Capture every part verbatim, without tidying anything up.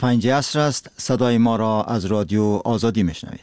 پنج عصر است. صدای ما را از رادیو آزادی میشنوید.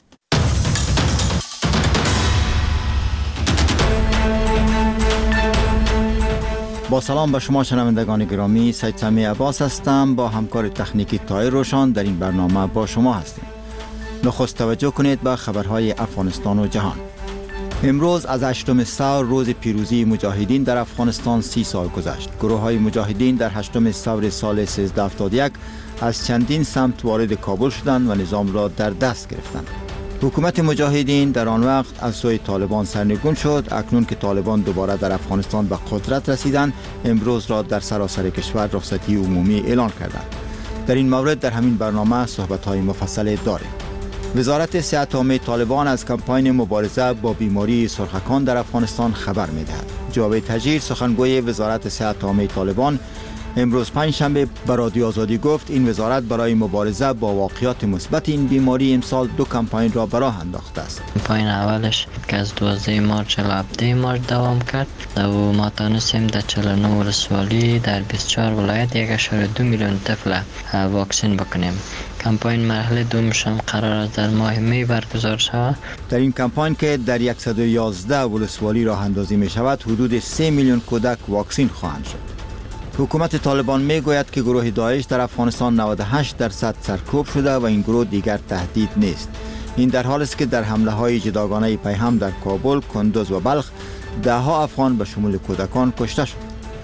با سلام به شما شنوندگان گرامی، سید سمی عباس هستم. با همکار تکنیکی طاهر روشن در این برنامه با شما هستیم. نخست توجه کنید به خبرهای افغانستان و جهان. امروز از هشتم ثور، روز پیروزی مجاهدین در افغانستان، سی سال گذشت. گروه های مجاهدین در هشتم ثور سال سیزده هفتاد و یک از چندین سمت وارد کابل شدند و نظام را در دست گرفتند. حکومت مجاهدین در آن وقت از سوی طالبان سرنگون شد. اکنون که طالبان دوباره در افغانستان به قدرت رسیدند، امروز را در سراسر کشور رخصتی عمومی اعلان کردند. در این مورد در همین برنامه صحبت‌های مفصل داریم. وزارت صحت عامه طالبان از کمپاین مبارزه با بیماری سرخکان در افغانستان خبر می‌دهد. جاوید تجیر، سخنگوی وزارت صحت عامه طالبان، امروز پنجشنبه به رادیو آزادی گفت این وزارت برای مبارزه با واقعیات مثبت این بیماری امسال دو کمپاین را به راه انداخته است. کمپاین اولش که از دوازده مارچ تا هفده مارچ دوام کرد و ما تانستیم در چهل و نه ولسوالی در بیست و چهار ولایت یک اشاره دو میلیون طفل واکسین بکنیم. کمپاین مرحله دومش هم قرار است در ماه می برگزار شود. در این کمپاین که در صد و یازده ولسوالی راه اندازی می شود، حدود سه میلیون کودک واکسین خواهند شد. حکومت طالبان می گوید که گروه داعش در افغانستان نود و هشت درصد سرکوب شده و این گروه دیگر تهدید نیست. این در حالی است که در حمله های جداگانه پیهم در کابل، کندوز و بلخ ده ها افغان به شمول کودکان کشته شد.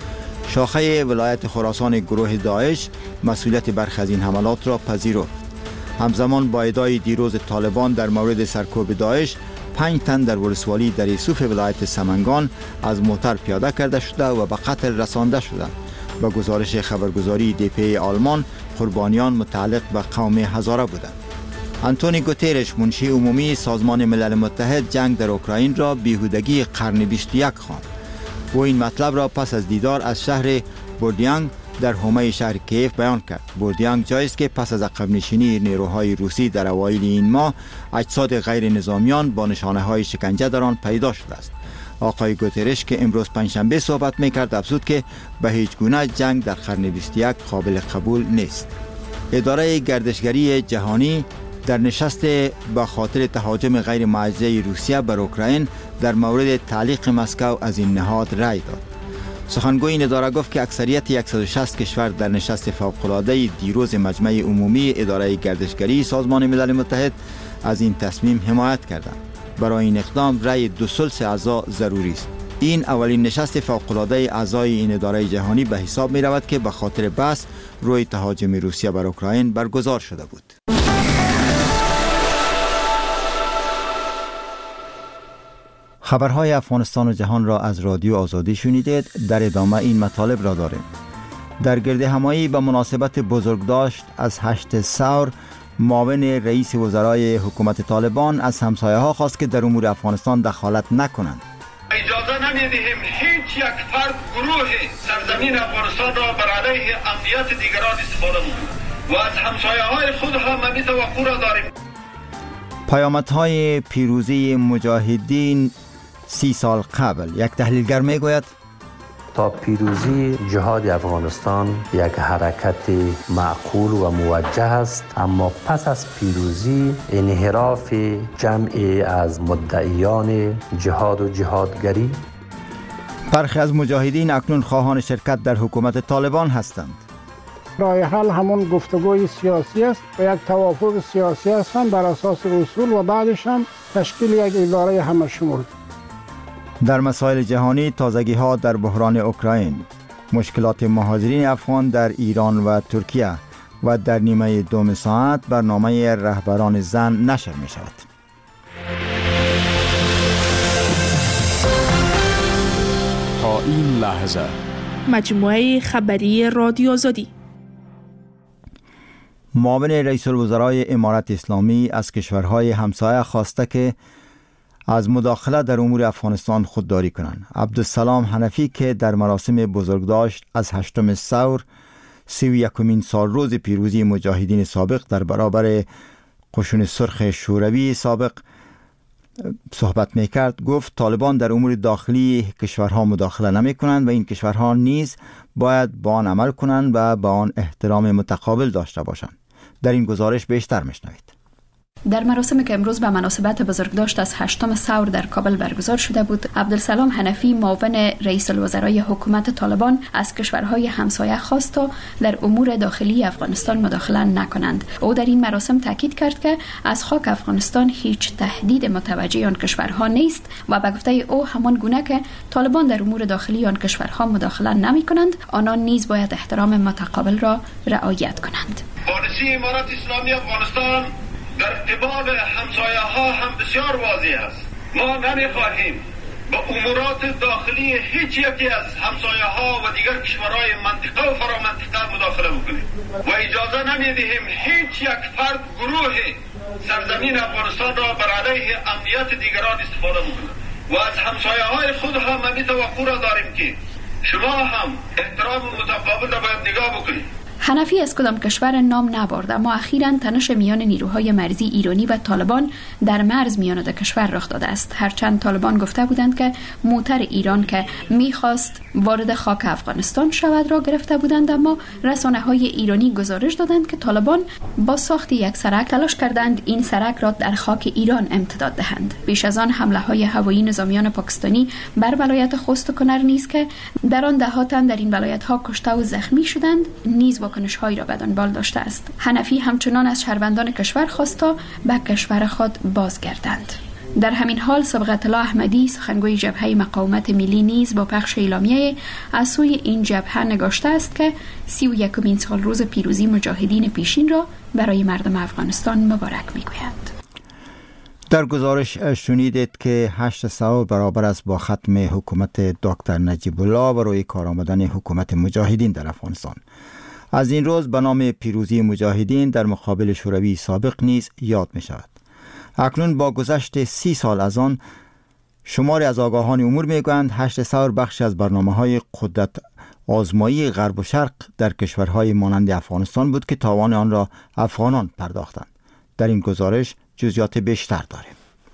شاخه ولایت خراسان گروه داعش مسئولیت برخی از این حملات را پذیرفت. همزمان با ادعای دیروز طالبان در مورد سرکوب داعش، پنج تن در ولسوالی در یوسف ولایت سمنگان از موتر پیاده کرده شده و به قتل رسانده شدند. با گزارش خبرگزاری دی پی آلمان، قربانیان متعلق به قوم هزاره بودند. آنتونی گوترش، منشی عمومی سازمان ملل متحد، جنگ در اوکراین را بیهودگی قرن بیست و یک خواند. او این مطلب را پس از دیدار از شهر بوردیانگ در حومه شهر کیف بیان کرد. بوردیانگ جایی است که پس از عقب نشینی نیروهای روسی در اوایل این ماه، اجساد غیر نظامیان با نشانه های شکنجه در آن پیدا شده است. آقای گوترش که امروز پنجشنبه صحبت میکرد افزود که به هیچ گونه جنگ در قرن بیست و یک قابل قبول نیست. اداره گردشگری جهانی در نشست به خاطر تهاجم غیر معجزه روسیه بر اوکراین در مورد تعلیق مسکو از این نهاد رأی داد. سخنگوی این اداره گفت که اکثریت صد و شصت کشور در نشست فوق‌العاده دیروز مجمع عمومی اداره گردشگری سازمان ملل متحد از این تصمیم حمایت کردند. برای این اقدام رأی دو ثلث اعضا ضروری است. این اولین نشست فوق‌العاده اعضای این اداره جهانی به حساب می رود که به خاطر بحث روی تهاجم روسیه بر اوکراین برگزار شده بود. خبرهای افغانستان و جهان را از رادیو آزادی شنیدید. در ادامه این مطالب را داریم. در گردهمایی به مناسبت بزرگداشت از هشت ثور، معاون رئیس وزرای حکومت طالبان از همسایه ها خواست که در امور افغانستان دخالت نکنند. اجازه نمیدهیم هیچ یک فرد گروه سرزمین افغانستان را بر علیه امنیت دیگران استفاده کنند و از همسایه های خود هم همین توقع را داریم. پیامدهای پیروزی مجاهدین سی سال قبل. یک تحلیلگر میگوید تا پیروزی جهاد افغانستان یک حرکت معقول و موجه است، اما پس از پیروزی انحراف جمعی از مدعیان جهاد و جهادگری. برخی از مجاهدین اکنون خواهان شرکت در حکومت طالبان هستند. راه حل همون گفتگوی سیاسی است و یک توافق سیاسی است هم بر اساس اصول و بعدش هم تشکیل یک اداره همشمول. در مسائل جهانی، تازگی ها در بحران اوکراین، مشکلات مهاجرین افغان در ایران و ترکیه و در نیمه دوم ساعت برنامه رهبران زن نشر می شود. تا این لحظه مجموعه خبری رادیو آزادی. معاون رئیس الوزرای امارت اسلامی از کشورهای همسایه خواسته که از مداخله در امور افغانستان خودداری کنند. عبدالسلام حنفی که در مراسم بزرگداشت از هشتم ثور، سی و یکمین سال روز پیروزی مجاهدین سابق در برابر قشون سرخ شوروی سابق صحبت میکرد، گفت طالبان در امور داخلی کشورها مداخله نمی کنند و این کشورها نیز باید با آن عمل کنند و با آن احترام متقابل داشته باشند. در این گزارش بیشتر میشنوید. در مراسمی که امروز به مناسبت بزرگداشت از هشتم ثور در کابل برگزار شده بود، عبدالسلام حنفی معاون رئیس الوزرای حکومت طالبان از کشورهای همسایه خواست تا در امور داخلی افغانستان مداخله نکنند. او در این مراسم تاکید کرد که از خاک افغانستان هیچ تهدید متوجه آن کشورها نیست و به گفته او همان گونه که طالبان در امور داخلی آن کشورها مداخله نمی کنند، آنان نیز باید احترام متقابل را رعایت کنند. پالیسی امارت اسلامی افغانستان در ارتباط همسایه ها هم بسیار واضح است. ما نمیخواهیم با امورات داخلی هیچ یکی از همسایه ها و دیگر کشورهای منطقه و فرامنطقه مداخله بکنیم و اجازه نمیدهیم هیچ یک فرد گروه سرزمین افغانستان را بر علیه امنیت دیگران استفاده بکنند و از همسایه های خود هم ما توقع را داریم که شما هم احترام متقابل را باید نگاه بکنید. حنفی از کدام کشور نام نبرد، اما اخیراً تنش میان نیروهای مرزی ایرانی و طالبان در مرز میان دو کشور رخ داده است. هرچند طالبان گفته بودند که موتر ایران که میخواست وارد خاک افغانستان شود را گرفته بودند، اما رسانه‌های ایرانی گزارش دادند که طالبان با ساخت یک سرک تلاش کردند این سرک را در خاک ایران امتداد دهند. بیش از آن حمله‌های هوایی نظامیان پاکستانی بر ولایت خوست و کنر نیز که در آن دهات تن در این ولایت‌ها کشته و زخمی شدند نیز واکنش‌هایی را به دنبال داشته است. حنفی همچنان از شهروندان کشور خواست تا به کشور خود بازگردند. در همین حال صبغت الله احمدی سخنگوی جبهه مقاومت ملی نیز با پخش اعلامیه از سوی این جبهه نگاشته است که سی و یکمین سال روز پیروزی مجاهدین پیشین را برای مردم افغانستان مبارک می‌گویند. در گزارش شنیدید که هشت ثور برابر است با ختم حکومت دکتر نجیب الله و روی کار آمدن حکومت مجاهدین در افغانستان. از این روز به نام پیروزی مجاهدین در مقابل شوروی سابق نیز یاد می شود. اکنون با گذشت سی سال از آن، شماری از آگاهان امور می گویند هشت ثور بخشی از برنامه های قدرت آزمایی غرب و شرق در کشورهای مانند افغانستان بود که تاوان آن را افغانان پرداختند. در این گزارش جزئیات بیشتر داریم.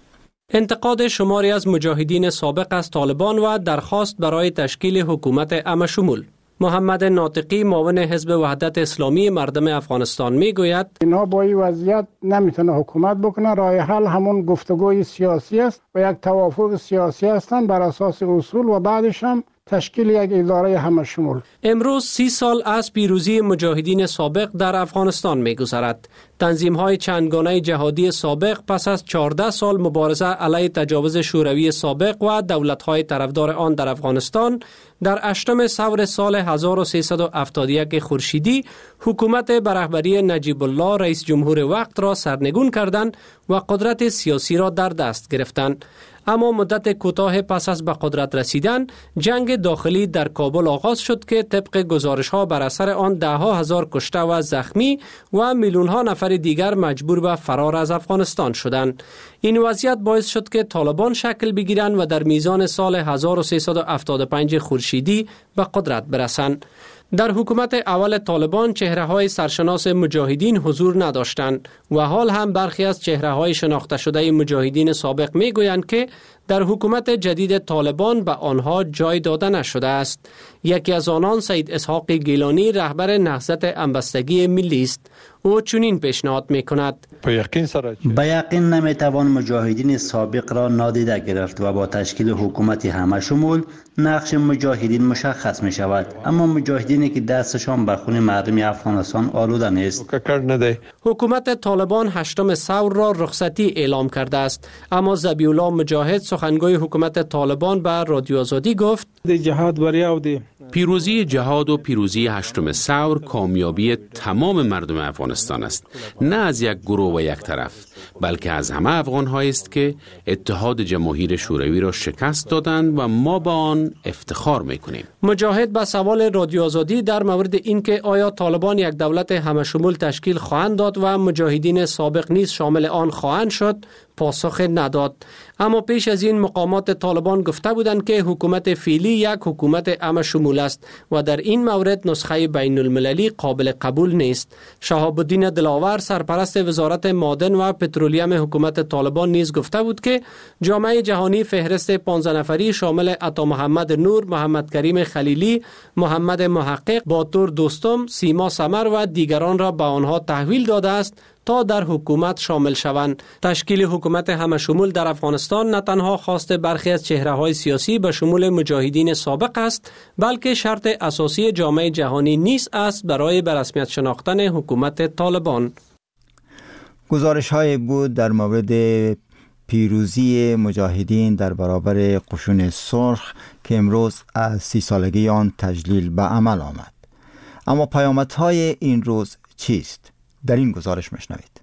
انتقاد شماری از مجاهدین سابق از طالبان و درخواست برای تشکیل حکومت عمه‌شمول. محمد ناطقی معاون حزب وحدت اسلامی مردم افغانستان میگوید اینا با این وضعیت نمیتونه حکومت بکنه. راه حل همون گفتگوی سیاسی است و یک توافق سیاسی هستند بر اساس اصول و بعدش هم تشکیل یک اداره همه‌شمول. امروز سی سال از پیروزی مجاهدین سابق در افغانستان می‌گذرد. تنظیم‌های چندگانه جهادی سابق پس از چهارده سال مبارزه علیه تجاوز شوروی سابق و دولت‌های طرفدار آن در افغانستان، در هشتم ثور سال هزار و سیصد و هفتاد و یک خورشیدی حکومت به رهبری نجیب الله رئیس جمهور وقت را سرنگون کردند و قدرت سیاسی را در دست گرفتند. اما مدت کوتاه پس از به قدرت رسیدن، جنگ داخلی در کابل آغاز شد که طبق گزارش‌ها بر اثر آن ده ها هزار کشته و زخمی و میلیون‌ها نفر دیگر مجبور به فرار از افغانستان شدند. این وضعیت باعث شد که طالبان شکل بگیرند و در میزان سال هزار و سیصد و هفتاد و پنج خورشیدی به قدرت برسند. در حکومت اول طالبان چهره‌های سرشناس مجاهدین حضور نداشتند و حال هم برخی از چهره‌های شناخته شده مجاهدین سابق می‌گویند که در حکومت جدید طالبان به آنها جای داده نشده است. یکی از آنان سید اسحاق گیلانی رهبر نهضت همبستگی ملی است. او چنین پیشنهاد می‌کند: به یقین نمی‌توان مجاهدین سابق را نادیده گرفت و با تشکیل حکومت همه‌شمول نقش مجاهدین مشخص می شود، اما مجاهدینی که دستشان به خون مردم افغانستان آلوده نیست. حکومت طالبان هشتم ثور را رخصتی اعلام کرده است، اما ذبیح الله مجاهد سخنگوی حکومت طالبان به رادیو آزادی گفت: پیروزی جهاد و پیروزی هشتم ثور کامیابی تمام مردم افغانستان است، نه از یک گروه و یک طرف، بلکه از همه افغان‌هایی است که اتحاد جماهیر شوروی را شکست دادند و ما با آن افتخار می‌کنیم. مجاهد به سوال رادیو آزادی در مورد اینکه آیا طالبان یک دولت همه‌شمول تشکیل خواهند داد و مجاهدین سابق نیز شامل آن خواهند شد، پاسخ نداد. اما پیش از این مقامات طالبان گفته بودند که حکومت فعلی یک حکومت عام شمول است و در این مورد نسخه بین المللی قابل قبول نیست. شهاب الدین دلاور سرپرست وزارت معدن و پترولیوم حکومت طالبان نیز گفته بود که جامعه جهانی فهرست پانزده نفری شامل عطا محمد نور، محمد کریم خلیلی، محمد محقق، باتور دوستم، سیما سمر و دیگران را به آنها تحویل داده است تا در حکومت شامل شوند. تشکیل حکومت همشمول در افغانستان نه تنها خواست برخی از چهره‌های سیاسی به شمول مجاهدین سابق است، بلکه شرط اساسی جامعه جهانی نیز است برای به رسمیت شناختن حکومت طالبان. گزارش‌های بود در مورد پیروزی مجاهدین در برابر قشون سرخ که امروز از سی سالگی آن تجلیل به عمل آمد. اما پیامدهای این روز چیست؟ در این گزارش مشنوید.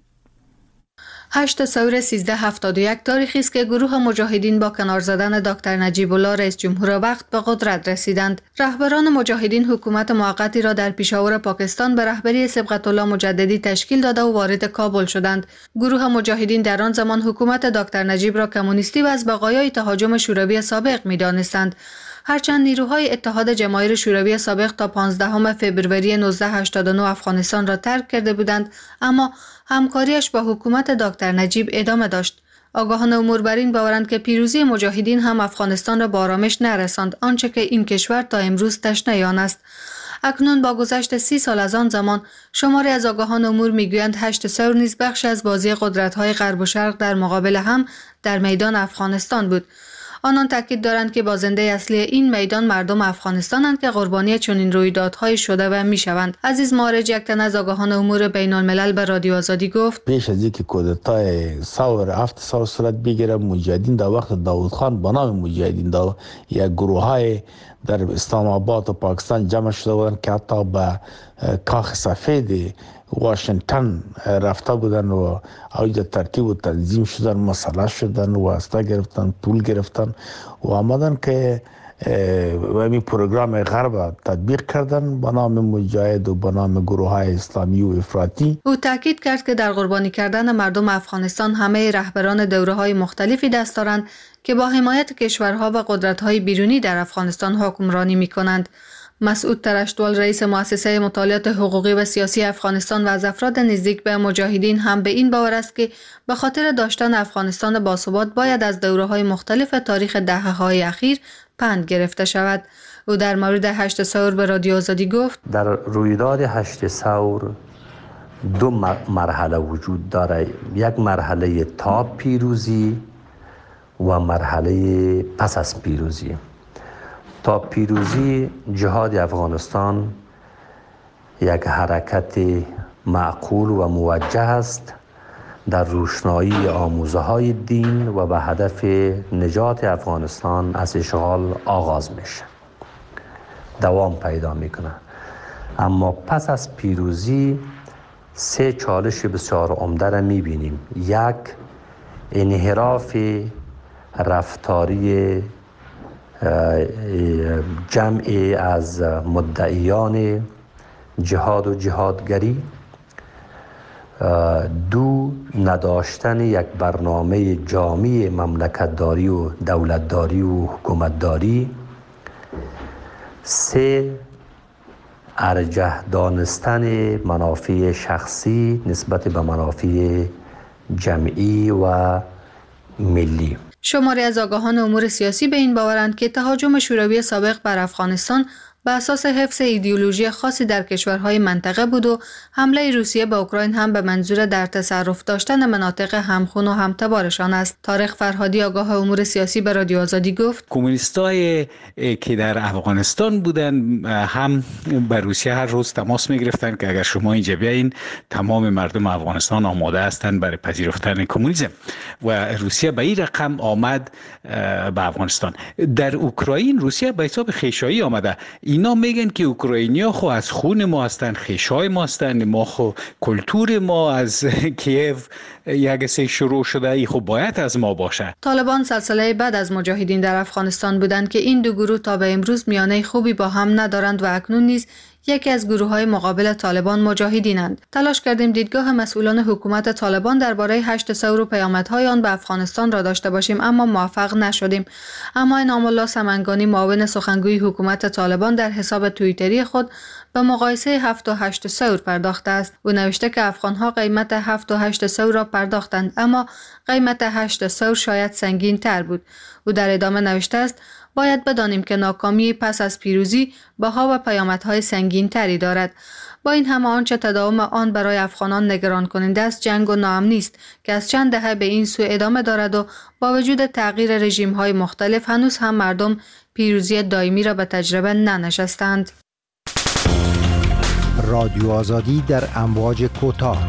هشت سور سیزده هفتاد و یک تاریخی است که گروه مجاهدین با کنار زدن دکتر نجیب الله رئیس جمهور وقت به قدرت رسیدند. رهبران مجاهدین حکومت موقتی را در پیشاور پاکستان به رهبری صبغت الله مجددی تشکیل داده و وارد کابل شدند. گروه مجاهدین در آن زمان حکومت دکتر نجیب را کمونیستی و از بقایای تهاجم شوروی سابق می‌دانستند. هرچند نیروهای اتحاد جماهیر شوروی سابق تا پانزدهم فوریه نوزده هشتاد و نه افغانستان را ترک کرده بودند، اما همکاریش با حکومت دکتر نجیب ادامه داشت. آگاهان امور بر این باورند که پیروزی مجاهدین هم افغانستان را به آرامش نرساند، آنچه که این کشور تا امروز تشنه آن است. اکنون با گذشت سی سال از آن زمان، شماری از آگاهان امور میگویند هشت سور نیز بخش از بازی قدرت‌های غرب و شرق در مقابل هم در میدان افغانستان بود. آنان تاکید دارند که بازنده اصلی این میدان مردم افغانستانند که قربانی چنین رویدادهای شده و میشوند. عزیز مارج، یک تن از آگاهان امور بین الملل به رادیو آزادی گفت: پیش از اینکه کودتای ثور هفت سال صورت بگیره، مجاهدین در وقت داود خان به نام مجاهدین دا یک گروه های در اسلام آباد و پاکستان جمع شده بودند که حتی به کاخ سفید واشنگتن رفته بودن و اوج ترتیب و تنظیم شدن، مسلح شدن و واسطه گرفتن، پول گرفتن و آمدن که و این پروگرام غرب تطبیق کردن به نام مجاهد و به نام گروه های اسلامی و افراطی. او تاکید کرد که در قربانی کردن مردم افغانستان همه رهبران دوره های مختلفی دست دارند که با حمایت کشورها و قدرت های بیرونی در افغانستان حکمرانی می کنند. مسعود ترشتوال، رئیس مؤسسه مطالعات حقوقی و سیاسی افغانستان و از افراد نزدیک به مجاهدین، هم به این باور است که به خاطر داشتن افغانستان باثبات باید از دوره‌های مختلف تاریخ دهه‌های اخیر پند گرفته شود. او در مورد هشت سور به رادیو آزادی گفت: در رویداد هشت سور دو مرحله وجود داره، یک مرحله تا پیروزی و مرحله پس از پیروزی. تا پیروزی جهاد افغانستان یک حرکت معقول و موجه است در روشنایی آموزه های دین و به هدف نجات افغانستان از اشغال آغاز میشه، دوام پیدا میکنه. اما پس از پیروزی سه چالش بسیار عمده را میبینیم. یک، انحراف رفتاری جمعی از مدعیان جهاد و جهادگری. دو، نداشتن یک برنامه جامع مملکتداری و دولتداری و حکومتداری. سه، ارجح دانستن منافع شخصی نسبت به منافع جمعی و ملی. شماری از آگاهان امور سیاسی به این باورند که تهاجم شوروی سابق بر افغانستان به اساس حفظ ایدئولوژی خاصی در کشورهای منطقه بود و حمله روسیه به اوکراین هم به منظور در تصرف داشتن مناطق همخون و همتبارشان است. طارق فرهادی، آگاه امور سیاسی، به رادیو آزادی گفت: کمونیستای که در افغانستان بودن هم به روسیه هر روز تماس می‌گرفتن که اگر شما اینجا بیاین تمام مردم افغانستان آماده هستند برای پذیرفتن کمونیسم و روسیه به این رقم آمد به افغانستان. در اوکراین روسیه به حساب خیشایی آمده. اینا میگن که اوکراینیا خو از خون ما هستن، خیشای ما هستن، ما خو کلتور ما از کیف یک سه شروع شده، ای خو باید از ما باشه. طالبان سلسله بعد از مجاهدین در افغانستان بودند که این دو گروه تا به امروز میانه خوبی با هم ندارند و اکنون نیز یکی از گروه‌های مقابل طالبان مجاهدینند. تلاش کردیم دیدگاه مسئولان حکومت طالبان درباره هشت ثور و پیامدهای آن به افغانستان را داشته باشیم، اما موفق نشدیم. اما انعام الله سمنگانی، معاون سخنگوی حکومت طالبان، در حساب توییتری خود به مقایسه هفت و هشت ثور پرداخته است. او نوشته که افغان‌ها قیمت هفت و هشت ثور را پرداختند، اما قیمت هشت ثور شاید سنگین تر بود. او در ادامه نوشته است: باید بدانیم که ناکامی پس از پیروزی بها و پیامدهای سنگین تری دارد. با این همه آنچه تداوم آن برای افغانان نگران کننده است جنگ و ناامنی است که از چند دهه به این سو ادامه دارد و با وجود تغییر رژیم‌های مختلف هنوز هم مردم پیروزی دائمی را به تجربه ننشستند. رادیو آزادی در امواج کوتاه.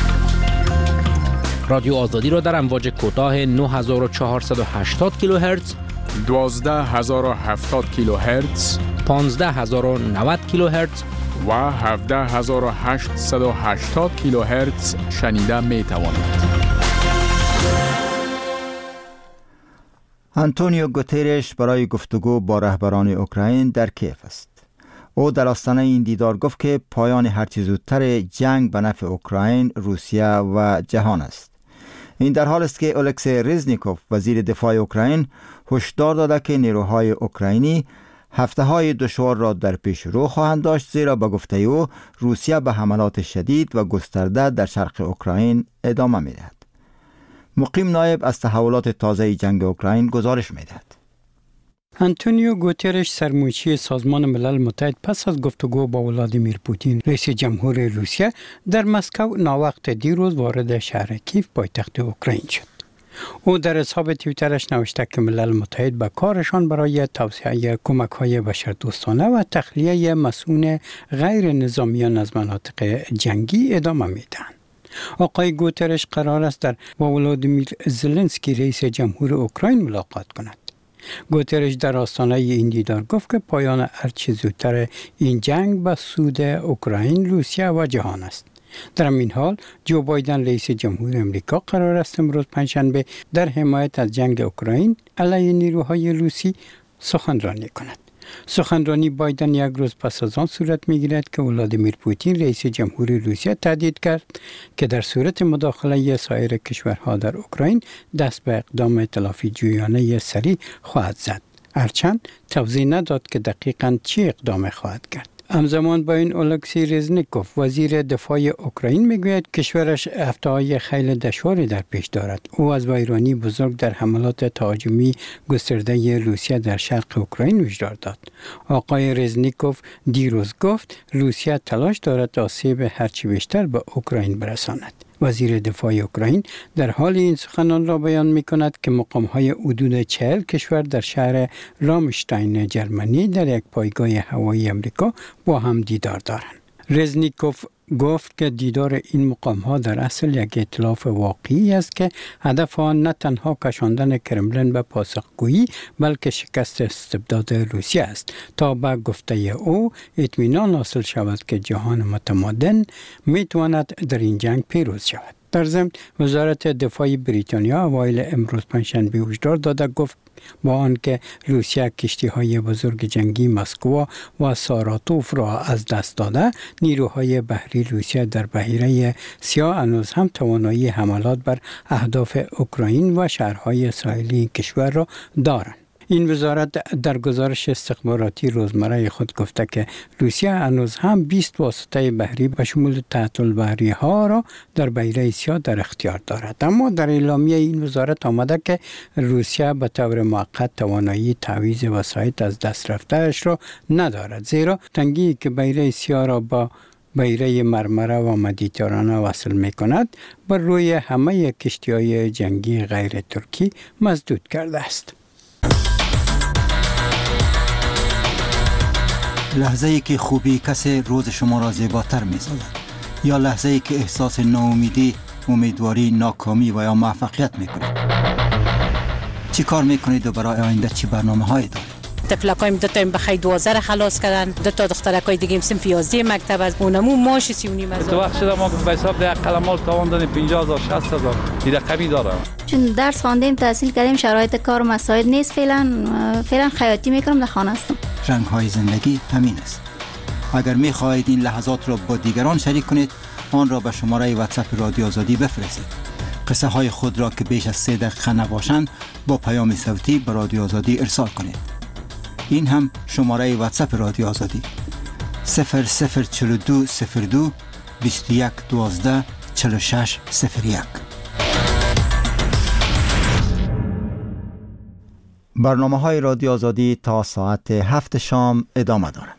رادیو آزادی را در امواج کوتاه نه هزار و چهارصد و هشتاد کیلوهرتز، دوازده هزار و هفتاد کیلوهرتز، پانزده هزار و نود کیلوهرتز و هفده هزار و هشتصد و هشتاد کیلوهرتز شنیده می توانید. آنتونیو گوترش برای گفتگو با رهبران اوکراین در کیف است. او در آستانه این دیدار گفت که پایان هرچه زودتر جنگ به نفع اوکراین، روسیه و جهان است. این در حال است که الکسی رزنیکوف، وزیر دفاع اوکراین، هشدار داده که نیروهای اوکراینی هفته‌های دشوار را در پیش رو خواهند داشت، زیرا به گفته او روسیه به حملات شدید و گسترده در شرق اوکراین ادامه می‌دهد. مقیم نایب از تحولات تازه جنگ اوکراین گزارش می‌دهد. آنتونیو گوترش، سرمایه‌چی سازمان ملل متحد، پس از گفتگو با ولادیمیر پوتین، رئیس جمهور روسیه، در مسکو ناوقت دیروز وارد شهر کیف، پایتخت اوکراین شد. او در حساب توییترش نوشته که ملل متحد به کارشان برای توسعه کمک‌های بشردوستانه و تخلیه مسئولین غیر نظامیان از مناطق جنگی ادامه میدهند. آقای گوترش قرار است در با ولادیمیر زلنسکی، رئیس جمهور اوکراین، ملاقات کند. گوترش در آستانه این دیدار گفت که پایان هرچه زودتر این جنگ به سود اوکراین، روسیه و جهان است. در این حال جو بایدن، رئیس جمهور امریکا، قرار است امروز پنجشنبه در حمایت از جنگ اوکراین علیه نیروهای روسی سخنرانی کند. سخنرانی بایدن یک روز پس از آن صورت می‌گیرد که ولادیمیر پوتین، رئیس جمهور روسیه، تهدید کرد که در صورت مداخله سایر کشورها در اوکراین دست به اقدام تلافی جویانه سریع خواهد زد. هرچند توضیح نداد که دقیقاً چه اقدام خواهد کرد. همزمان با این الکسی رزنیکوف، وزیر دفاع اوکراین، میگوید کشورش هفته‌های خیلی دشواری در پیش دارد. او از ویرانی بزرگ در حملات تهاجمی گسترده روسیه در شرق اوکراین هشدار داد. آقای رزنیکوف دیروز گفت روسیه تلاش دارد آسیب هرچی بیشتر به اوکراین برساند. وزیر دفاع اوکراین در حال این سخنان را بیان می کند که مقام‌های حدود چهل کشور در شهر رامشتاین جرمنی در یک پایگاه هوایی امریکا با هم دیدار دارند. رزنیکوف گفت که دیدار این مقام‌ها در اصل یک ائتلاف واقعی است که هدف آن نه تنها کشاندن کرملین به پاسخگویی، بلکه شکست استبداد روسیه است تا به گفته او اطمینان حاصل شود که جهان متمدن میتواند در این جنگ پیروز شود. در ضمن وزارت دفاع بریتانیا اوایل امروز پنجشنبه هشدار داده گفت با آنکه روسیه کشتی‌های بزرگ جنگی مسکو و ساراتوف را از دست داده، نیروهای بحری روسیه در بحیره سیاه هنوز هم توانایی حملات بر اهداف اوکراین و شهرهای ساحلی کشور را دارند. این وزارت در گزارش استخباراتی روزمره خود گفته که روسیه هنوز هم بیست واسطه بحری به شمول تحت البحری ها را در بحیره سیاه در اختیار دارد. اما در اعلامیه این وزارت آمده که روسیه به طور موقت توانایی تعویض وسایط از دست رفته‌اش را ندارد، زیرا تنگی که بحیره سیاه را با بحیره مرمره و مدیترانه وصل می کند بر روی همه کشتی‌های جنگی غیر ترکی مسدود کرده است. لحظه ای که خوبی کسی روز شما را زیباتر می سازد، یا لحظه ای که احساس ناامیدی، امیدواری، ناکامی و یا موفقیت می کنید. چی کار می کنید و برای آینده چی برنامه هایی دارید؟ طفلکایم دو تا بخیر دوازده را خلاص کردن، دو تا دخترکای دیگه صنف یازده مکتب از اونمو ماش سی و نیم هزار. تو وقت شده ما به حساب ده قلمال تاوان دادیم پنجاه هزار شصت هزار این رقمی داره. چون درس خواندیم، تحصیل کردیم، شرایط کار و مساعد نیست، فعلا فعلا خیاطی میکنم، در خانه هستم. رنگ های زندگی همین است. اگر می خواهید این لحظات را با دیگران شریک کنید، آن را به شماره واتساپ رادیو آزادی بفرستید. قصه های خود را که بیش از سه دقیقه نباشند با پیام صوتی به رادیو آزادی ارسال کنید. این هم شماره واتساپ رادیو آزادی صفر صفر چهل و دو صفر دو بیست و یک دوازده چهل و شش صفر یک. برنامه های رادیو آزادی تا ساعت هفت شام ادامه دارند.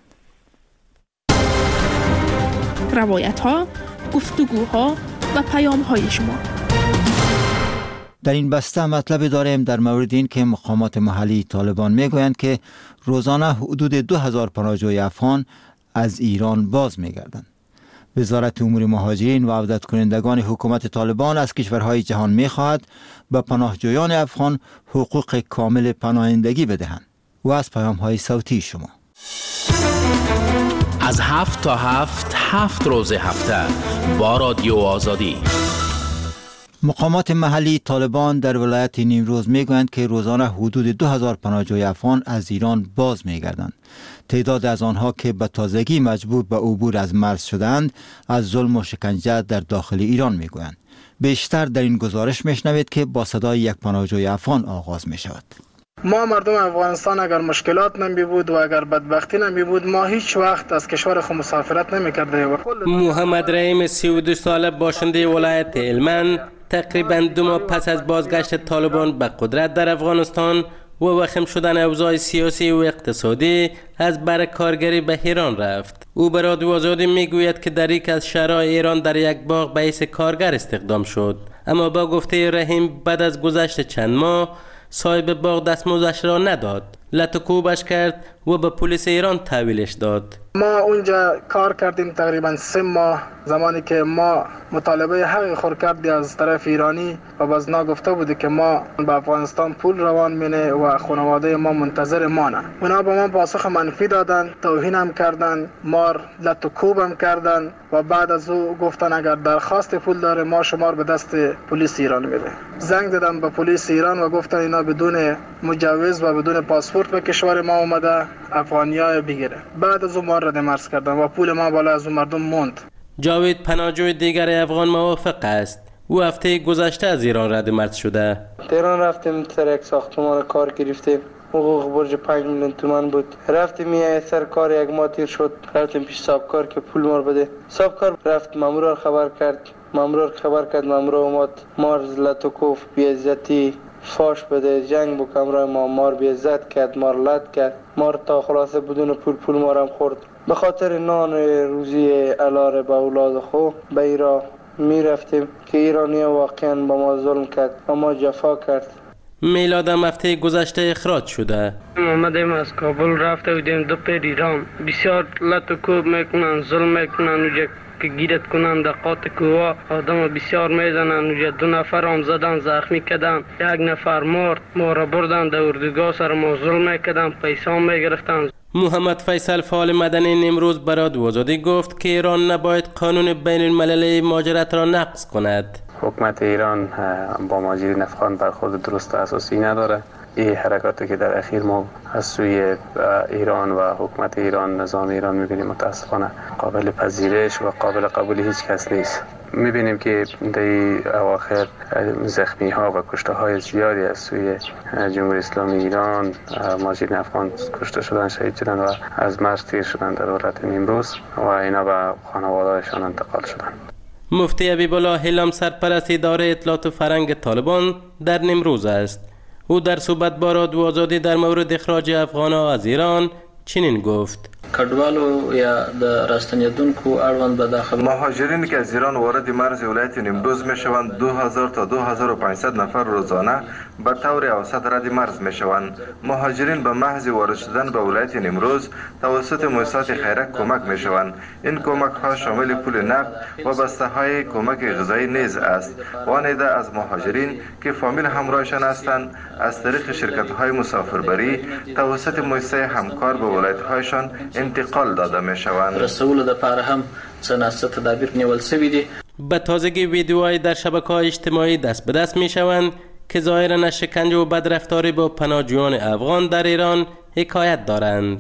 روایت ها، گفتگوها و پیام های شما. در این بسته مطلب داریم در مورد این که مقامات محلی طالبان میگویند که روزانه حدود دو هزار پناهجوی افغان از ایران باز میگردند. وزارت امور مهاجرین و عودت کنندگان حکومت طالبان از کشورهای جهان میخواهد به پناهجویان افغان حقوق کامل پناهندگی بدهند. و از پیام های صوتی شما. از هفت تا هفت هفت روز هفته با رادیو آزادی. مقامات محلی طالبان در ولایت نیمروز میگویند که روزانه حدود دو هزار پناهجوی افغان از ایران باز میگردند. تعداد از آنها که به تازگی مجبور به عبور از مرز شدند از ظلم و شکنجه در داخل ایران میگویند. بیشتر در این گزارش میشنوید که با صدای یک پناهجوی افغان آغاز می شود. ما مردم افغانستان اگر مشکلات نمی بود و اگر بدبختی نمی بود ما هیچ وقت از کشور خود مسافرت نمی کردیم. محمد رحیم سی و دو ساله باشنده ولایت هلمند تقریبا دو ماه پس از بازگشت طالبان به قدرت در افغانستان و وخیم شدن اوضاع سیاسی و اقتصادی از بر کارگری به ایران رفت. او به رادیو آزادی میگوید که در یک از شهرهای ایران در یک باغ به حیث کارگر استخدام شد، اما با گفته رحیم بعد از گذشت چند ماه صاحب باغ دستمزدش را نداد، لط و کوبش کرد و به پلیس ایران تحویلش داد. ما اونجا کار کردیم تقریبا سه ماه، زمانی که ما مطالبه حق خور کردی از طرف ایرانی و بازنا گفته بوده که ما به افغانستان پول روان مینه و خانواده ما منتظر ما نه. اونا به ما پاسخ منفی دادن، توهین هم کردن، مار لط و کوب هم کردن و بعد از او گفتن اگر درخواست پول داره ما شما به دست پلیس ایران میده. زنگ زدم به پلیس ایران و گفتن اینا بدون مجوز و بدون پاسپورت به کشور ما اومده افغانیا بگیره. بعد از اون ما رد مرز کردن و پول ما بالا از اون مردم موند. جاوید پناهجوی دیگر افغان موافق است. او هفته گذشته از ایران رد مرز شده. تهران رفتیم سر یک ساختمان کار گرفتیم، حقوق برج پنج میلیون تومان بود. رفتیم یه سر کار یک ماه تیر شد، رفتیم پیش صاحبکار که پول مار بده. صاحبکار رفت مامور خبر کرد، مامور خبر کرد، مامور اومد مار لط و کوف بی عزتی فاش بده، جنگ با کمرای ما، مار بی عزت کرد، مار لط کرد، مار تا خلاصه بدون پول پول مارم خورد. به خاطر نان روزی الاره با اولاد خو به ایران می رفتیم که ایرانی واقعا با ما ظلم کرد و ما جفا کرد. میلادم هفته گذشته اخراج شده. اومدیم از کابل رفته بودیم دو پیر ایران، بسیار لط و کوب میکنن، ظلم میکنن، اونجا که گیرت کنن در قاط کوها آدم بسیار میزنن. اونجا دو نفر هم زدن، زخمی کردن، یک نفر مرد، ما را بردن در اردوگاه، سر ما ظلم میکردن، پیسه هم میگرفتن. محمد فیصل فعال مدنی امروز به رادیو آزادی گفت که ایران نباید قانون بین المللی مهاجرت را نقض کند. حکومت ایران با مهاجرین افغان برخورد درست و اساسی نداره. این حرکاتی که در اخیر ما از سوی ایران و حکومت ایران، نظام ایران میبینیم متاسفانه قابل پذیرش و قابل قبول هیچ کس نیست. میبینیم که در اواخر زخمی ها و کشته های زیادی از سوی جمهوری اسلامی ایران مهاجرین افغان کشته شدن، شهید شدن و از مرز تیر شدن در ولایت نیمروز و اینا به خانواده‌شان انتقال شدن. مفتی حبیب الله هلام سرپرست اداره اطلاعات و فرهنگ طالبان در نیمروز است. او در صحبت با رادیو آزادی در مورد اخراج افغان‌ها از ایران چنین گفت: کډوالو یا د راستنیدونکو اړوند به داخل مهاجرینی که از ایران وارد مرز ولایت نیمروز میشوند دو هزار تا دو هزار و پانصد نفر روزانه به طور اوسط رد مرز میشوند. مهاجرین به محض وارد شدن به ولایت نیمروز توسط مؤسسات خیریه کمک میشوند. این کمک ها شامل پول نقد و بسته های کمک غذایی نیز است. وانیده از مهاجرین که فامیل همراهشان هستند از طریق شرکت های مسافربری توسط مؤسسه همکار به ولایت هایشان انتقال داده می شوند. رسول د پاره هم سناسه تدابیر نیول شوی دی. به تازگی ویدیوهای در شبکه‌های اجتماعی دست به دست می شوند که ظاهراً از شکنجه و بدرفتاری با پناهجویان افغان در ایران حکایت دارند.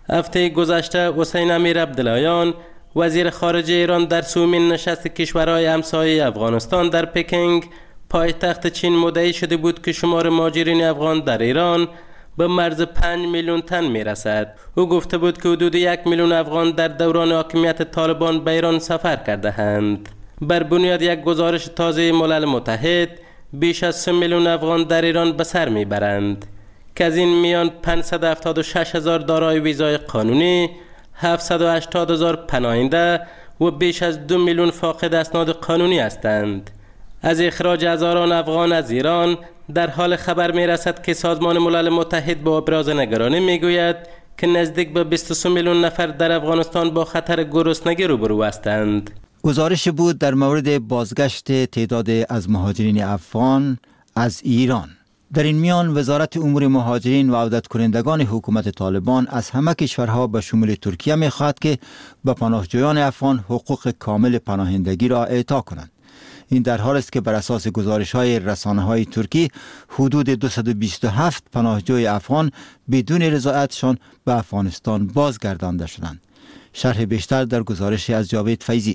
هفته گذشته حسین امیر عبداللهیان وزیر خارجه ایران در سومین نشست کشورهای همسایه افغانستان در پکینگ پایتخت چین مدعی شده بود که شمار مهاجرین افغان در ایران به مرز پنج میلیون تن می رسد. او گفته بود که حدود یک میلیون افغان در دوران حاکمیت طالبان به ایران سفر کرده اند. بر بنیاد یک گزارش تازه ملل متحد بیش از سه میلیون افغان در ایران به سر می برند که از این میان پانصد و هفتاد و شش هزار دارای ویزای قانونی، هفتصد و هشتاد هزار پناهنده و بیش از دو میلیون فاقد اسناد قانونی هستند. از اخراج هزاران افغان از ایران در حال خبر می رسد که سازمان ملل متحد با ابراز نگرانی می گوید که نزدیک به بیست و سه میلیون نفر در افغانستان با خطر گرسنگی روبرو هستند. گزارش بود در مورد بازگشت تعداد از مهاجرین افغان از ایران. در این میان وزارت امور مهاجرین و عودت کنندگان حکومت طالبان از همه کشورها به شمول ترکیه می خواهد که به پناهجویان افغان حقوق کامل پناهندگی را اعطا کنند. این در حالی است که بر اساس گزارش‌های رسانه‌های ترکی حدود دویست و بیست و هفت پناهجوی افغان بدون رضایتشان به افغانستان بازگردانده شدند. شرح بیشتر در گزارش از جاوید فیضی.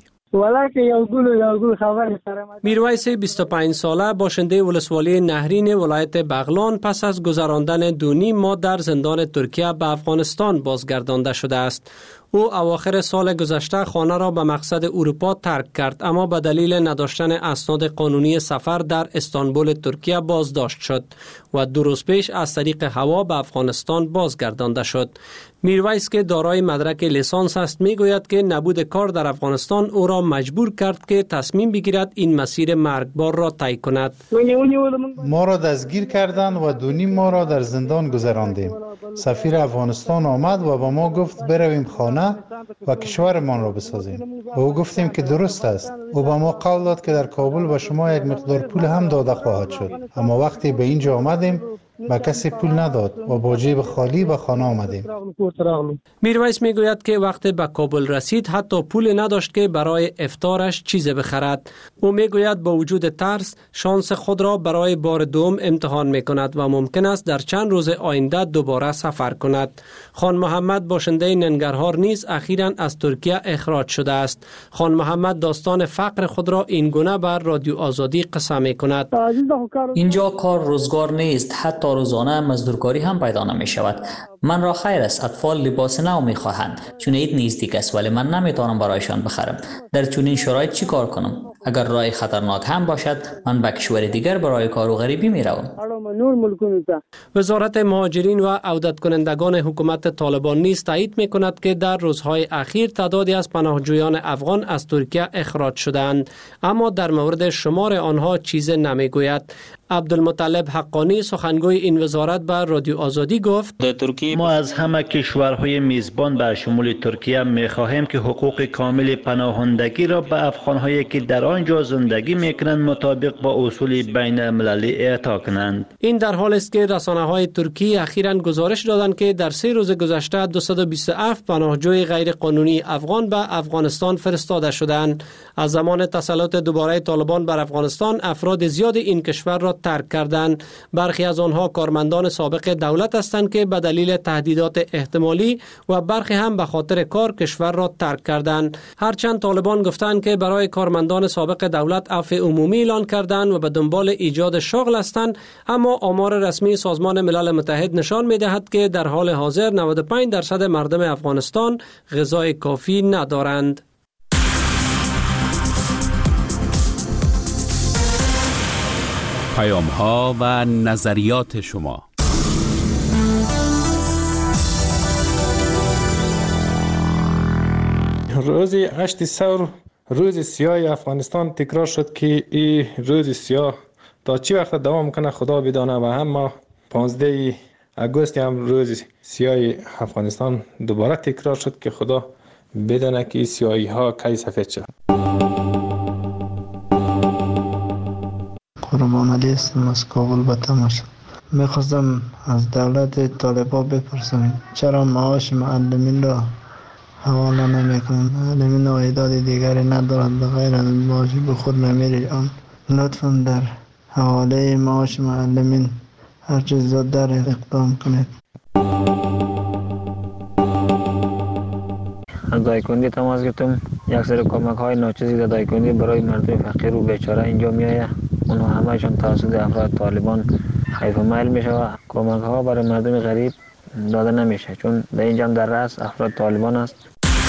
میرویس بیست و پنج ساله باشنده ولسوالی نهرین ولایت بغلان پس از گذراندن دو نیم ماه در زندان ترکیه به افغانستان بازگردانده شده است. او اواخر سال گذشته خانه را به مقصد اروپا ترک کرد، اما به دلیل نداشتن اسناد قانونی سفر در استانبول ترکیه بازداشت شد و دو روز پیش از طریق هوا به افغانستان بازگردانده شد. میرویس که دارای مدرک لیسانس است میگوید که نبود کار در افغانستان او را مجبور کرد که تصمیم بگیرد این مسیر مرگبار را طی کند. ما را دستگیر کردند و دو نیم ماه را در زندان گذراندیم. سفیر افغانستان آمد و با ما گفت برویم خانه و کشورمان را بسازیم. و او گفتیم که درست است. او با ما قول داد که در کابل به شما یک مقدار پول هم داده خواهد شد. اما وقتی به اینجا آمدیم با کسی پول نداد و با جیب خالی به خانه آمدیم. میرویس میگوید که وقتی به کابل رسید حتی پول نداشت که برای افطارش چیز بخرد. او میگوید با وجود ترس شانس خود را برای بار دوم امتحان میکند و ممکن است در چند روز آینده دوباره سفر کند. خان محمد باشنده ننگرهار نیز اخیراً از ترکیه اخراج شده است. خان محمد داستان فقر خود را این گونه بر رادیو آزادی قصه میکند. اینجا کار روزگار نیست، حتی روزانه مزدورکاری هم پیدا نمی شود. من را خیر است، اطفال لباس نو می خواهند چون عید نزدیک است، ولی من نمیتوانم برایشان بخرم. در چنین شرایط چی کار کنم؟ اگر راه خطرناک هم باشد من به کشور دیگر برای کار و غریبی می روم. وزارت مهاجرین و عودت کنندگان حکومت طالبان نیز تایید می کند که در روزهای اخیر تعدادی از پناهجویان افغان از ترکیه اخراج شدند، اما در مورد شمار آنها چیز نمی گوید. عبدالمطلب حقانی سخنگوی این وزارت به رادیو آزادی گفت ما از همه کشورهای میزبان به شمول ترکیه می خواهیم که حقوق کامل پناهندگی را به افغانهایی که در آنجا زندگی میکنند مطابق با اصول بین المللی اعطا کنند. این در حالی است که رسانه‌های ترکی اخیراً گزارش دادند که در سه روز گذشته دویست و بیست و هفت پناهجوی غیر قانونی افغان به افغانستان فرستاده شدند. از زمان تسلط دوباره طالبان بر افغانستان افراد زیادی این کشور را ترک کردند. برخی از آنها کارمندان سابق دولت هستند که به دلیل تهدیدات احتمالی و برخی هم به خاطر کار کشور را ترک کردند. هرچند طالبان گفتند که برای کارمندان سابق دولت عفو عمومی اعلان کردند و به دنبال ایجاد شغل هستند، اما آمار رسمی سازمان ملل متحد نشان می‌دهد که در حال حاضر نود و پنج درصد مردم افغانستان غذای کافی ندارند. پیام ها و نظریات شما. روز هشت ثور روز سیاه افغانستان تکرار شد که این روز سیاه تا چی وقت دوام کنه خدا بدانه و هم ما پانزده اگست هم روز سیاه افغانستان دوباره تکرار شد که خدا بدانه که سیاهی ها کی سفید شد. قربان علی هستم از کابل به تماشا. میخواستم از دولت طالبان بپرسم چرا معاش معلمین را حواله نمیکنن؟ معلمین ایداد دیگری ندارند بغیر از معاشی به خود نمیره. آن لطفا در حواله معاش معلمین هر چیز زودتر اقدام کنید. از دایکندی تماس گرفتم. یک سری کمک های ناچیزی در دایکندی برای مردم فقیر و بیچاره اینجا میآید. اونها همهشون توسط افراد طالبان حیف میل میشه. کمک ها برای مردم غریب داده نمیشه، چون در اینجا در رأس افراد طالبان است.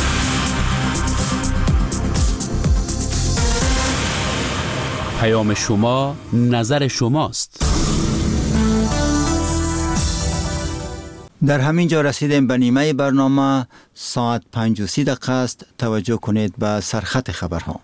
پیام شما، نظر شماست. در همین جا رسیدیم به نیمه برنامه. ساعت پنج و سی دقیقه است. توجه کنید به سرخط خبرها.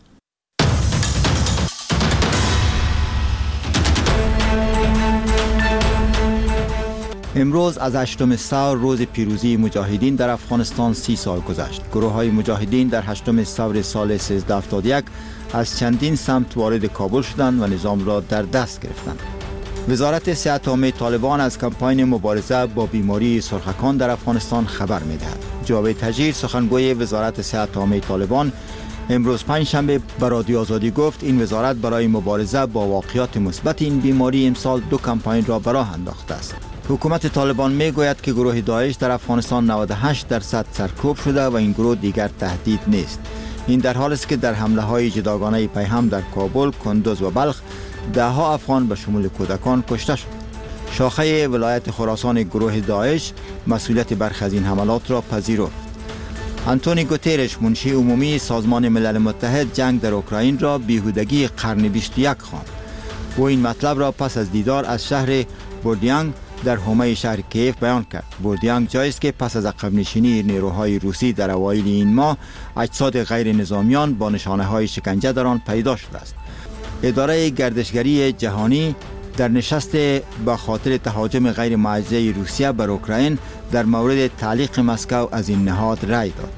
امروز از هشتم ثور روز پیروزی مجاهدین در افغانستان سی سال گذشت. گروه های مجاهدین در هشتم ثور سال سیزده هفتاد و یک از چندین سمت وارد کابل شدند و نظام را در دست گرفتند. وزارت صحت عامه طالبان از کمپاین مبارزه با بیماری سرخکان در افغانستان خبر می‌دهد. جاوید تجیر سخنگوی وزارت صحت عامه طالبان امروز پنجشنبه به رادیو آزادی گفت این وزارت برای مبارزه با واقعیات مثبت این بیماری امسال دو کمپاین را به راه انداخته است. حکومت طالبان میگوید که گروه داعش در افغانستان نود و هشت درصد سرکوب شده و این گروه دیگر تهدید نیست. این در حالی است که در حمله های جداگانه پیهم در کابل، کندوز و بلخ ده ها افغان به شمول کودکان کشته شد. شاخه ولایت خراسان گروه داعش مسئولیت برخی از این حملات را پذیرفت. آنتونی گوترش منشی عمومی سازمان ملل متحد جنگ در اوکراین را بیهودگی قرن بیست و یک خواند. او این مطلب را پس از دیدار از شهر بوردیانگ در حومه شهر کیف بیان کرد. بوردیانگ جایی است که پس از عقب نشینی نیروهای روسی در اوایل این ماه اجساد غیر نظامیان با نشانه های شکنجه در آن پیدا شده است. اداره گردشگری جهانی در نشست به خاطر تهاجم غیر معجزه روسیه بر اوکراین در مورد تعلیق مسکو از این نهاد رأی داد.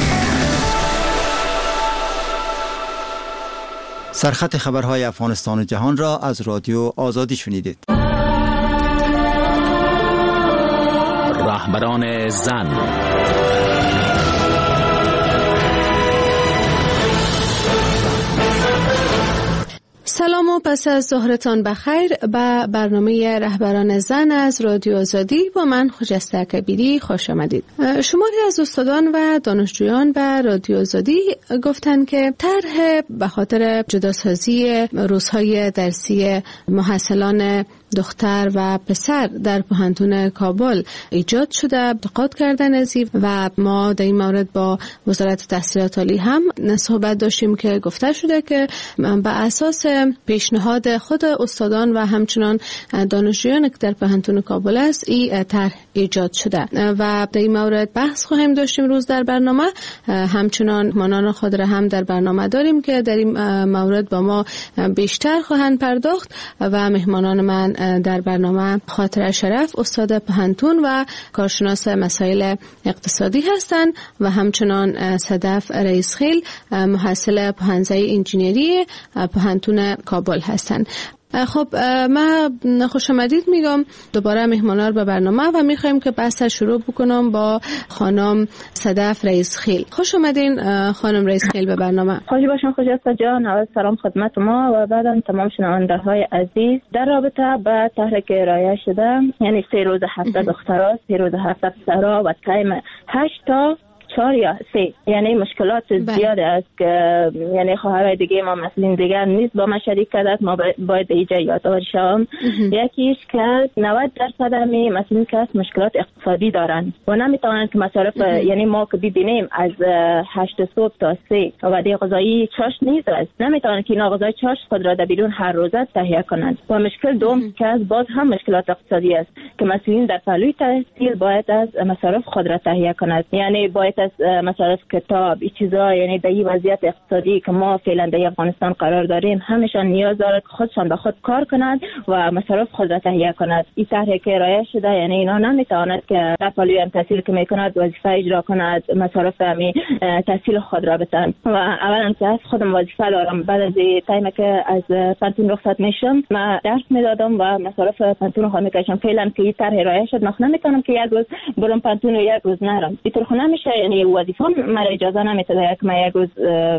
سرخط خبرهای افغانستان و جهان را از رادیو آزادی شنیدید. رهبران زن. سلام و پس از ظهرتان بخیر به برنامه رهبران زن از رادیو آزادی با من خجسته کبیری خوش آمدید. شماری از استادان و دانشجویان به رادیو آزادی گفتند که طرح به خاطر جداسازی روزهای درسی محصلان دختر و پسر در پوهنتون کابل ایجاد شده انتقاد کردن از و ما در این مورد با وزارت تحصیلات عالی هم صحبت داشتیم که گفته شده که به اساس پیشنهاد خود استادان و همچنان دانشجویان که در پوهنتون کابل است این طرح ایجاد شده و در این مورد بحث خواهیم داشتیم روز در برنامه. همچنان مهمانان خود را هم در برنامه داریم که در این مورد با ما بیشتر خواهند پرداخت و مهمانان من در برنامه خاطر شرف استاد پوهنتون و کارشناس مسائل اقتصادی هستند و همچنان صدف رئیسخیل محصل پوهنځی انجینری پوهنتون کابل هستند. خب من خوش آمدید میگم دوباره مهمانان به برنامه و میخوایم که بحث شروع بکنم با خانم صدف رئیسخیل. خوش آمدین خانم رئیسخیل به برنامه. خوش باشین خجسته جان. اول سلام خدمت ما و بعدم تمام شنونده های عزیز. در رابطه با طرحی که ارائه شده، یعنی سه روز هفته دخترها، سه روز هفته پسرها و تایم هشت تا چهار یا سه، یعنی مشکلات زیاد است که یعنی خواهرای دیگه ما مثلا دیگر نیست با ما شریک کردند. ما باید اینجا یادآور شوم یکیش که نود درصد همی مثلا کس مشکلات اقتصادی دارن و نمیتونن که مصارف یعنی ما که ببینیم از هشت صبح تا سه و دی غذایی چاش نیست است، نمیتونن که اینا غذای چاش خود را در بیرون هر روزه تهیه کنند. و مشکل دوم که از باز هم مشکلات اقتصادی است که مثلا در پهلوی تحصیل باید از مصارف خود را تهیه کند، یعنی باید از مصارف کتاب این چیزا، یعنی در این وضعیت اقتصادی که ما فعلا در افغانستان قرار داریم همشان نیاز دارد که خودشان به خود کار کنند و مصارف خود را تهیه کنند. این طرحی که ارائه شده یعنی اینا نمیتواند که در پهلوی هم تحصیل که میکند وظیفه اجرا کند، مصارف همی تحصیل خود را بتن. و اولا که از خودم وظیفه دارم، بعد از تایمی که از پنتون رخصت میشم ما درس میدادم و مصارف پنتون خود میکشم. فعلا که این طرح ارائه شد، من نمیتونم که یک روز برم پانتون و یک روز نرم. اینطور خود نمیشه، یعنی وظیفه‌ام مرا اجازه نمیده که من یک روز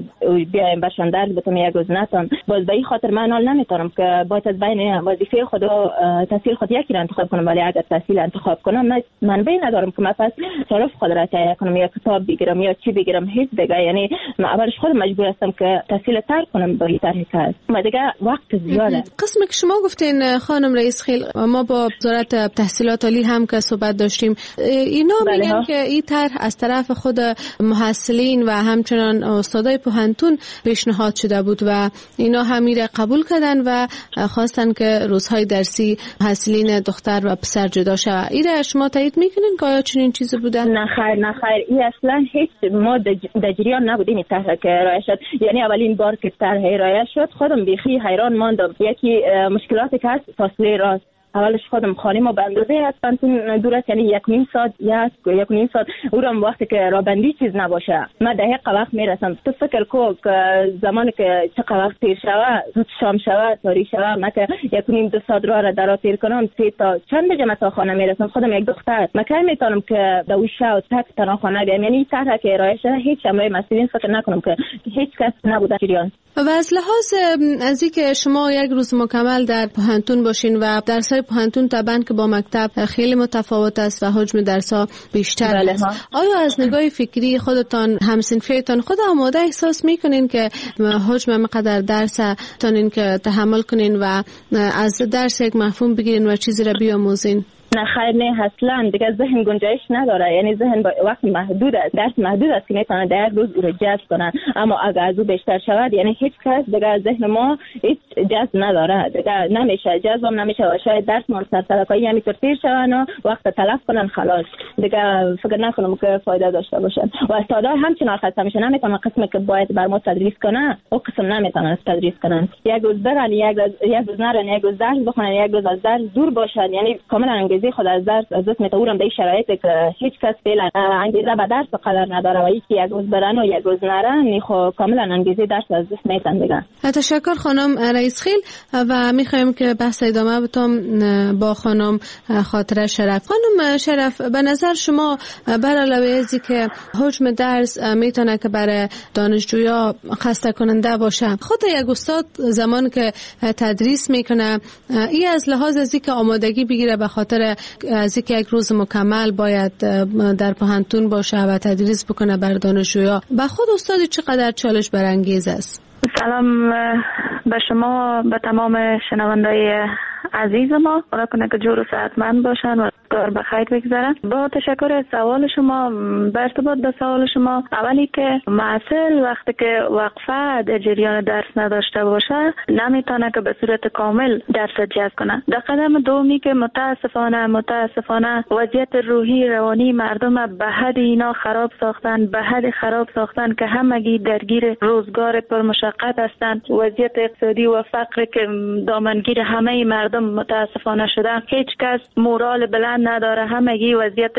بیایم برشان درس بتم یک روز نتم. باز به این خاطر من حال نمیتونم که باید از بین وظیفه خود و تحصیل خود یکی را انتخاب کنم، ولی اگر تحصیل انتخاب کنم من منبع ندارم که مثلا صرف خود را تهیه کنم یا کتاب بگیرم یا چی بگیرم، هیچ دیگه. یعنی من اولش خود مجبور هستم که تحصیل تر کنم با این طرح کار. ما دیگه وقت زیاده. قسمی که شما گفتین خانم رئیس خیل، ما با وزارت تحصیلات عالی هم که صحبت داشتیم، اینا بله میگن ها. که این طرح از طرف خود محصلین و همچنان استادای پوهنتون پیشنهاد شده بود و اینا همیره قبول کردن و خواستن که روزهای درسی محصلین دختر و پسر جدا شود. ایره شما تایید میکنین که آیا چنین چیزی بوده؟ نه خیر نه خیر، این اصلا هیچ ما در جریان نبودیم این طرح که ارائه شد. یعنی اولین بار که طرح ارائه شد خودم بیخی حیران ماندم. یکی مشکلاتی که هست فاصله راست، اولش خودم خانه ما به اندازه از پانتون دور است، یعنی یک نیم ساعت یا یک نیم ساعت اونم وقتی که رابندی چیز نباشه من دقیق وقت میرسم. تو فکر کو که زمانی که چه وقت تیر شوه، زود شام شوه، تاریک شوه، من که یک نیم دو ساعت راه را در تیر کنم سه تا چند بجه تا خانه میرسم. خودم یک دختر من کی میتونم که دویشه و تک تنها خانه بیام. یعنی طرح که ارائه شده هیچ امر مسئولین فکر نکنم که هیچ کس نبوده جریان. و از لحاظ از اینکه شما یک روز مکمل در پوهنتون باشین و درس‌های پوهنتون طبعاً که با مکتب خیلی متفاوت است و حجم درس‌ها بیشتر بله است، آیا از نگاه فکری خودتان همسنفیتان خود آماده احساس میکنین که حجم مقدار درس تانین که تحمل کنین و از درس یک مفهوم بگیرین و چیزی را بیاموزین؟ نه خیر نه اصلا دیگه ذهن گنجایش نداره. یعنی ذهن با وقت محدود است، درس محدود است که میتونه در یک روز رو جذب کنن، اما اگر از او بیشتر شود یعنی هیچ کس دیگه ذهن ما هیچ جذب نداره، دیگه نمیشه جذب نمیشه و شاید درس ما سرسرکایی یعنی تیر شون و وقت تلف کنن خلاص دیگه فکر نکنم که فایده داشته باشن. و استادا همچنان خسته میشن، نمیتونن قسمی که باید بر ما تدریس کنن او قسم نمیتونن تدریس کنن. یک روز برن یک روز یک روز نرن، یک روز درس بخونن، یک روز از درس دور باشن، یعنی کاملا خود از درس از دست میتورم به شرایطی که هیچ کس فعلا انگیزه به درس قدر نداره و یکی یک روز برن و یک روز نرن نیخو کاملا انگیزه درس از دست میتن دیگه. تشکر خانم رئیس خیل و میخوایم که بحث ادامه بتم با خانم خاطره شرف. خانم شرف به نظر شما بر علاوه از که حجم درس میتونه که برای دانشجویا خسته کننده باشه، خود یک استاد زمان که تدریس میکنه این از لحاظ از اینکه آمادگی بگیره به خاطر از اینکه یک روز مکمل باید در پوهنتون باشه و تدریس بکنه بر دانشجویا، به خود استاد چقدر چالش برانگیز است؟ سلام به شما، به تمام شنوندای عزیز ما، خدا کنه که جور و صحتمند باشن و کار بخیر بگذارن. با تشکر از سوال شما، به ارتباط به سوال شما، اولی که محصل وقتی که وقفه در جریان درس نداشته باشه نمیتونه که به صورت کامل درس جذب کنه. در قدم دومی که متاسفانه متاسفانه وضعیت روحی روانی مردم به حد اینا خراب ساختن، به حد خراب ساختن که همگی درگیر روزگار پرمشقت هستند. وضعیت اقتصادی و فقر که دامنگیر همه مردم متاسفانه شده، هیچ کس مورال بلند نداره، همگی وضعیت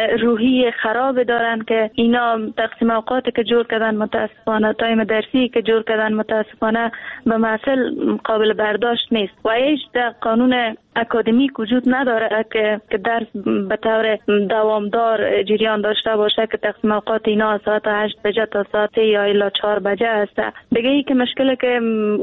روحی خراب دارن که اینا تقسیم اوقاتی که جور کردن متاسفانه، تایم درسی که جور کردن متاسفانه به محصل قابل برداشت نیست و هیچ در قانون اکادمیک وجود نداره که که درس به طور دوامدار جریان داشته باشه که تقسیم اوقات اینا ساعت هشت بجه تا ساعت یا الی چهار بجه است. دیگه ای که مشکلی که